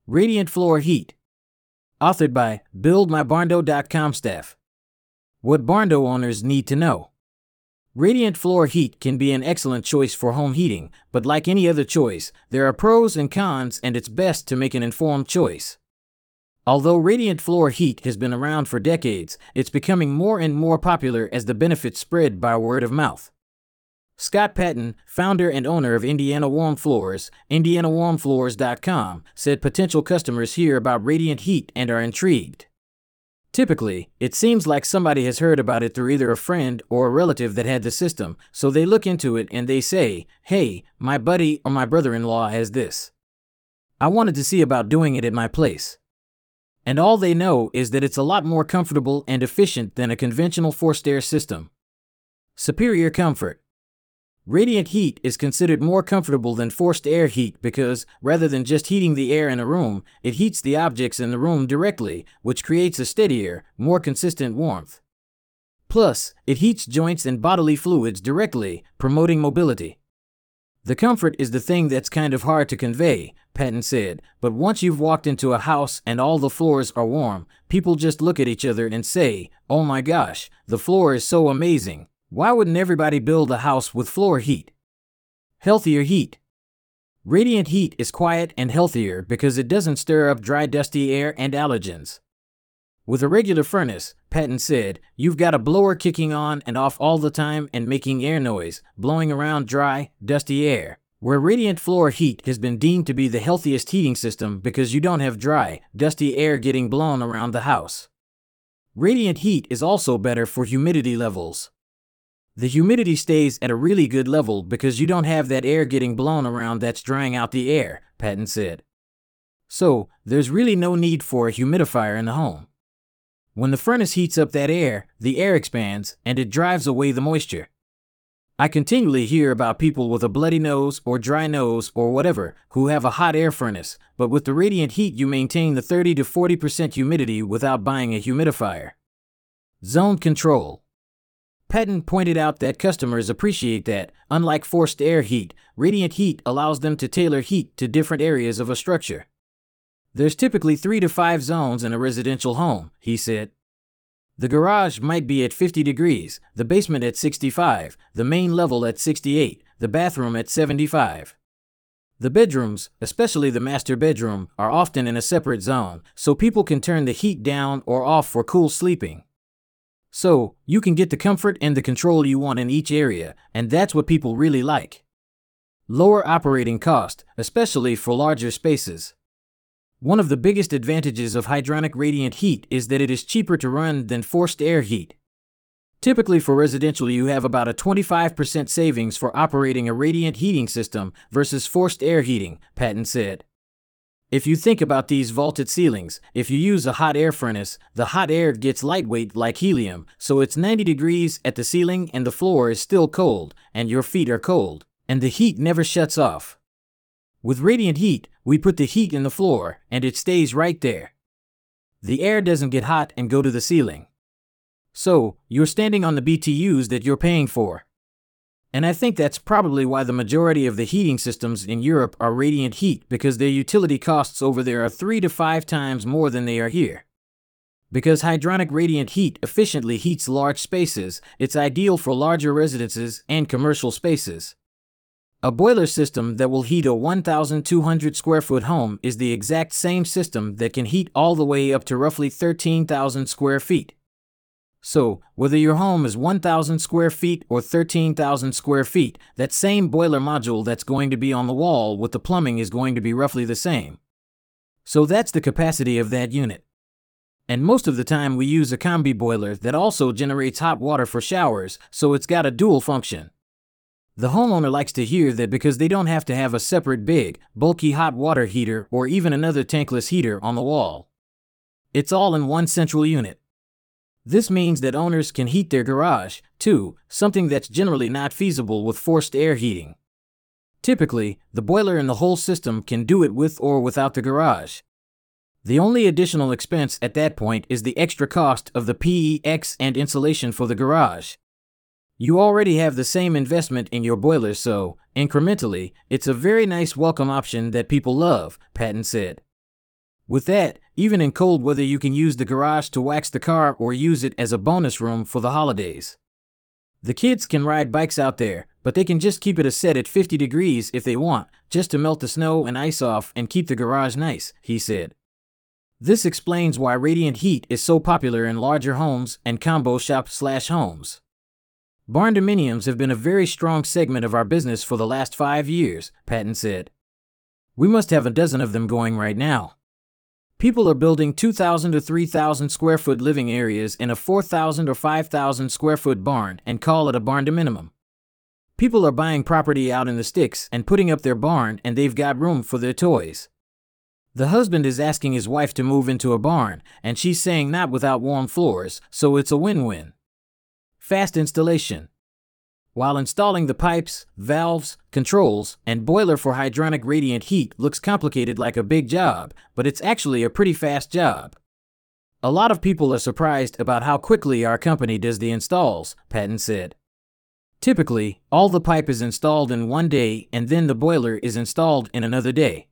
Radiant Floor Heat. Authored by BuildMyBarndo.com staff. What Barndo owners need to know. Radiant Floor Heat can be an excellent choice for home heating, but like any other choice, there are pros and cons, and it's best to make an informed choice. Although Radiant Floor Heat has been around for decades, it's becoming more and more popular as the benefits spread by word of mouth. Scott Patton, founder and owner of Indiana Warm Floors, IndianaWarmFloors.com, said potential customers hear about Radiant Heat and are intrigued. Typically, it seems like somebody has heard about it through either a friend or a relative that had the system, so they look into it and they say, "Hey, my buddy or my brother-in-law has this. I wanted to see about doing it at my place." And all they know is that it's a lot more comfortable and efficient than a conventional forced air system. Superior comfort. Radiant Heat is considered more comfortable than forced air heat because, rather than just heating the air in a room, it heats the objects in the room directly, which creates a steadier, more consistent warmth. Plus, it heats joints and bodily fluids directly, promoting mobility. The comfort is the thing that's kind of hard to convey, Patton said, but once you've walked into a house and all the floors are warm, people just look at each other and say, "Oh my gosh, the floor is so amazing. Why wouldn't everybody build a house with floor heat?" Healthier heat. Radiant Heat is quiet and healthier because it doesn't stir up dry, dusty air and allergens. With a regular furnace, Patton said, you've got a blower kicking on and off all the time and making air noise, blowing around dry, dusty air. Where Radiant Floor Heat has been deemed to be the healthiest heating system because you don't have dry, dusty air getting blown around the house. Radiant Heat is also better for humidity levels. The humidity stays at a really good level because you don't have that air getting blown around that's drying out the air, Patton said. So, there's really no need for a humidifier in the home. When the furnace heats up that air, the air expands, and it drives away the moisture. I continually hear about people with a bloody nose or dry nose or whatever who have a hot air furnace, but with the Radiant Heat you maintain the 30 to 40% humidity without buying a humidifier. Zone control. Patton pointed out that customers appreciate that, unlike forced air heat, Radiant Heat allows them to tailor heat to different areas of a structure. There's typically 3 to 5 zones in a residential home, he said. The garage might be at 50 degrees, the basement at 65, the main level at 68, the bathroom at 75. The bedrooms, especially the master bedroom, are often in a separate zone, so people can turn the heat down or off for cool sleeping. So, you can get the comfort and the control you want in each area, and that's what people really like. Lower operating cost, especially for larger spaces. One of the biggest advantages of hydronic Radiant Heat is that it is cheaper to run than forced air heat. Typically for residential you have about a 25% savings for operating a radiant heating system versus forced air heating, Patton said. If you think about these vaulted ceilings, if you use a hot air furnace, the hot air gets lightweight like helium, so it's 90 degrees at the ceiling and the floor is still cold, and your feet are cold, and the heat never shuts off. With Radiant Heat, we put the heat in the floor, and it stays right there. The air doesn't get hot and go to the ceiling. So, you're standing on the BTUs that you're paying for. And I think that's probably why the majority of the heating systems in Europe are Radiant Heat, because their utility costs over there are 3 to 5 times more than they are here. Because hydronic Radiant Heat efficiently heats large spaces, it's ideal for larger residences and commercial spaces. A boiler system that will heat a 1,200 square foot home is the exact same system that can heat all the way up to roughly 13,000 square feet. So, whether your home is 1,000 square feet or 13,000 square feet, that same boiler module that's going to be on the wall with the plumbing is going to be roughly the same. So that's the capacity of that unit. And most of the time we use a combi boiler that also generates hot water for showers, so it's got a dual function. The homeowner likes to hear that because they don't have to have a separate big, bulky hot water heater or even another tankless heater on the wall. It's all in one central unit. This means that owners can heat their garage, too, something that's generally not feasible with forced air heating. Typically, the boiler in the whole system can do it with or without the garage. The only additional expense at that point is the extra cost of the PEX and insulation for the garage. You already have the same investment in your boiler, so, incrementally, it's a very nice welcome option that people love, Patton said. With that, even in cold weather you can use the garage to wax the car or use it as a bonus room for the holidays. The kids can ride bikes out there, but they can just keep it set at 50 degrees if they want, just to melt the snow and ice off and keep the garage nice, he said. This explains why radiant heat is so popular in larger homes and combo shop/homes. Barndominiums have been a very strong segment of our business for the last 5 years, Patton said. We must have a dozen of them going right now. People are building 2,000 to 3,000 square foot living areas in a 4,000 or 5,000 square foot barn and call it a barndominium. People are buying property out in the sticks and putting up their barn, and they've got room for their toys. The husband is asking his wife to move into a barn, and she's saying not without warm floors, so it's a win-win. Fast installation. While installing the pipes, valves, controls, and boiler for hydronic radiant heat looks complicated like a big job, but it's actually a pretty fast job. A lot of people are surprised about how quickly our company does the installs, Patton said. Typically, all the pipe is installed in 1 day and then the boiler is installed in another day.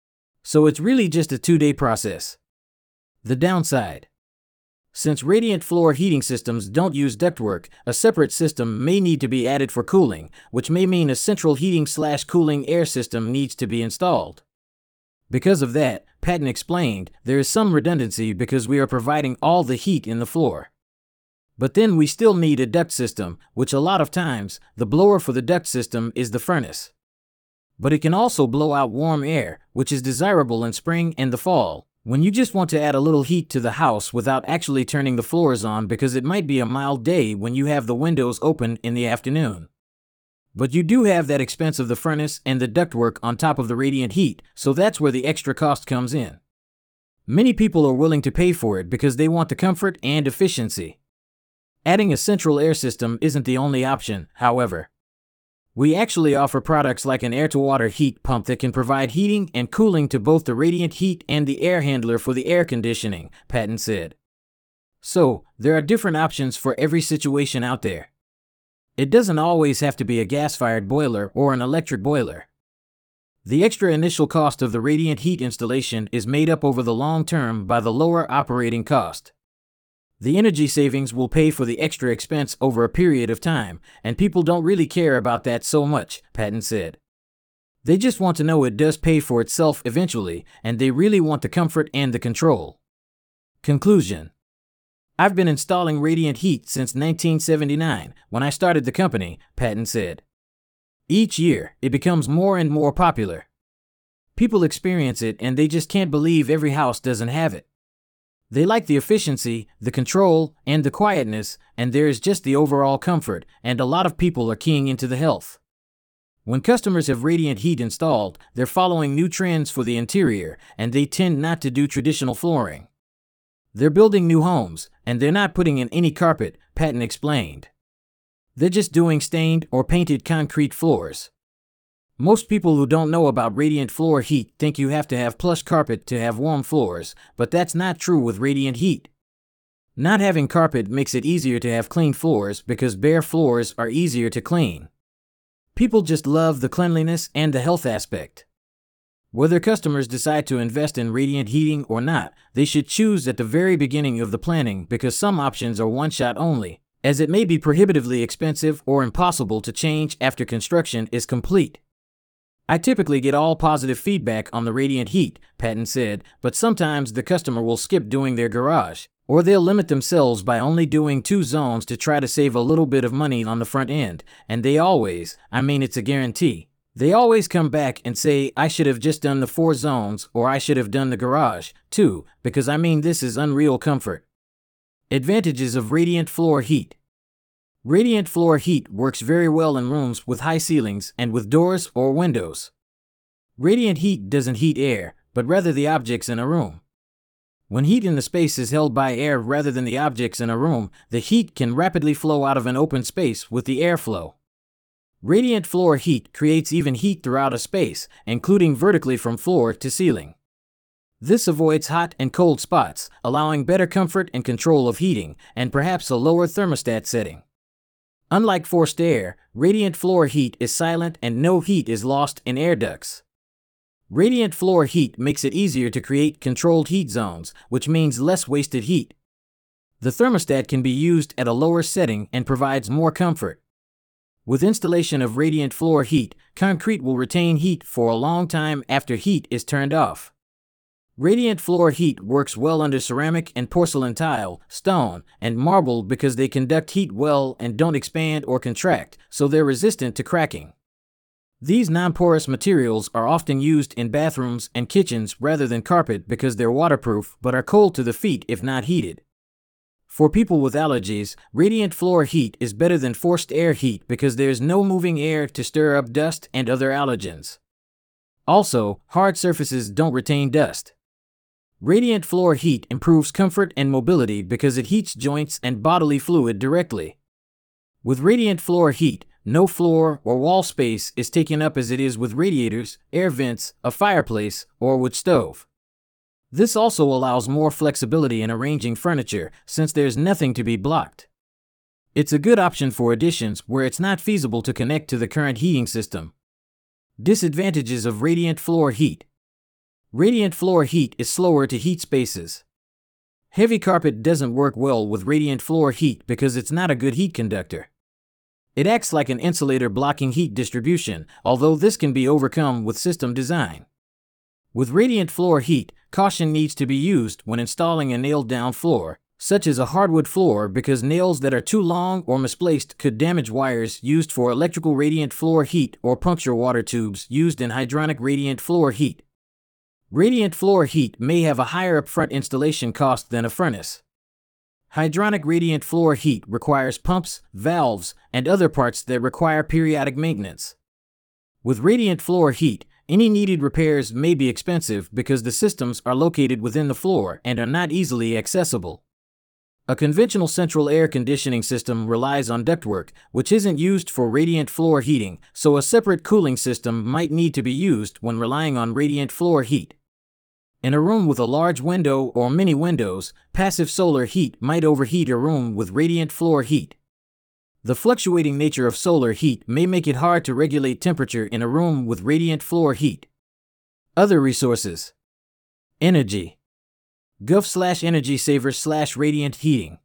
So it's really just a 2-day process. The downside. Since radiant floor heating systems don't use ductwork, a separate system may need to be added for cooling, which may mean a central heating/cooling air system needs to be installed. Because of that, Patton explained, there is some redundancy because we are providing all the heat in the floor. But then we still need a duct system, which a lot of times, the blower for the duct system is the furnace. But it can also blow out warm air, which is desirable in spring and the fall, when you just want to add a little heat to the house without actually turning the floors on because it might be a mild day when you have the windows open in the afternoon. But you do have that expense of the furnace and the ductwork on top of the radiant heat, so that's where the extra cost comes in. Many people are willing to pay for it because they want the comfort and efficiency. Adding a central air system isn't the only option, however. We actually offer products like an air-to-water heat pump that can provide heating and cooling to both the radiant heat and the air handler for the air conditioning, Patton said. So, there are different options for every situation out there. It doesn't always have to be a gas-fired boiler or an electric boiler. The extra initial cost of the radiant heat installation is made up over the long term by the lower operating cost. The energy savings will pay for the extra expense over a period of time, and people don't really care about that so much, Patton said. They just want to know it does pay for itself eventually, and they really want the comfort and the control. Conclusion. I've been installing radiant heat since 1979, when I started the company, Patton said. Each year, it becomes more and more popular. People experience it and they just can't believe every house doesn't have it. They like the efficiency, the control, and the quietness, and there is just the overall comfort, and a lot of people are keying into the health. When customers have radiant heat installed, they're following new trends for the interior, and they tend not to do traditional flooring. They're building new homes, and they're not putting in any carpet, Patton explained. They're just doing stained or painted concrete floors. Most people who don't know about radiant floor heat think you have to have plush carpet to have warm floors, but that's not true with radiant heat. Not having carpet makes it easier to have clean floors because bare floors are easier to clean. People just love the cleanliness and the health aspect. Whether customers decide to invest in radiant heating or not, they should choose at the very beginning of the planning because some options are one-shot only, as it may be prohibitively expensive or impossible to change after construction is complete. I typically get all positive feedback on the radiant heat, Patton said, but sometimes the customer will skip doing their garage, or they'll limit themselves by only doing 2 zones to try to save a little bit of money on the front end, and they always, it's a guarantee, they always come back and say I should have just done the 4 zones or I should have done the garage, too, because this is unreal comfort. Advantages of radiant floor heat. Radiant floor heat works very well in rooms with high ceilings and with doors or windows. Radiant heat doesn't heat air, but rather the objects in a room. When heat in the space is held by air rather than the objects in a room, the heat can rapidly flow out of an open space with the airflow. Radiant floor heat creates even heat throughout a space, including vertically from floor to ceiling. This avoids hot and cold spots, allowing better comfort and control of heating, and perhaps a lower thermostat setting. Unlike forced air, radiant floor heat is silent and no heat is lost in air ducts. Radiant floor heat makes it easier to create controlled heat zones, which means less wasted heat. The thermostat can be used at a lower setting and provides more comfort. With installation of radiant floor heat, concrete will retain heat for a long time after heat is turned off. Radiant floor heat works well under ceramic and porcelain tile, stone, and marble because they conduct heat well and don't expand or contract, so they're resistant to cracking. These non-porous materials are often used in bathrooms and kitchens rather than carpet because they're waterproof but are cold to the feet if not heated. For people with allergies, radiant floor heat is better than forced air heat because there's no moving air to stir up dust and other allergens. Also, hard surfaces don't retain dust. Radiant floor heat improves comfort and mobility because it heats joints and bodily fluid directly. With radiant floor heat, no floor or wall space is taken up as it is with radiators, air vents, a fireplace, or wood stove. This also allows more flexibility in arranging furniture since there's nothing to be blocked. It's a good option for additions where it's not feasible to connect to the current heating system. Disadvantages of radiant floor heat. Radiant floor heat is slower to heat spaces. Heavy carpet doesn't work well with radiant floor heat because it's not a good heat conductor. It acts like an insulator blocking heat distribution, although this can be overcome with system design. With radiant floor heat, caution needs to be used when installing a nailed-down floor, such as a hardwood floor, because nails that are too long or misplaced could damage wires used for electrical radiant floor heat or puncture water tubes used in hydronic radiant floor heat. Radiant floor heat may have a higher upfront installation cost than a furnace. Hydronic radiant floor heat requires pumps, valves, and other parts that require periodic maintenance. With radiant floor heat, any needed repairs may be expensive because the systems are located within the floor and are not easily accessible. A conventional central air conditioning system relies on ductwork, which isn't used for radiant floor heating, so a separate cooling system might need to be used when relying on radiant floor heat. In a room with a large window or many windows, passive solar heat might overheat a room with radiant floor heat. The fluctuating nature of solar heat may make it hard to regulate temperature in a room with radiant floor heat. Other resources. Energy. Gov/Energy Savers/Radiant Heating.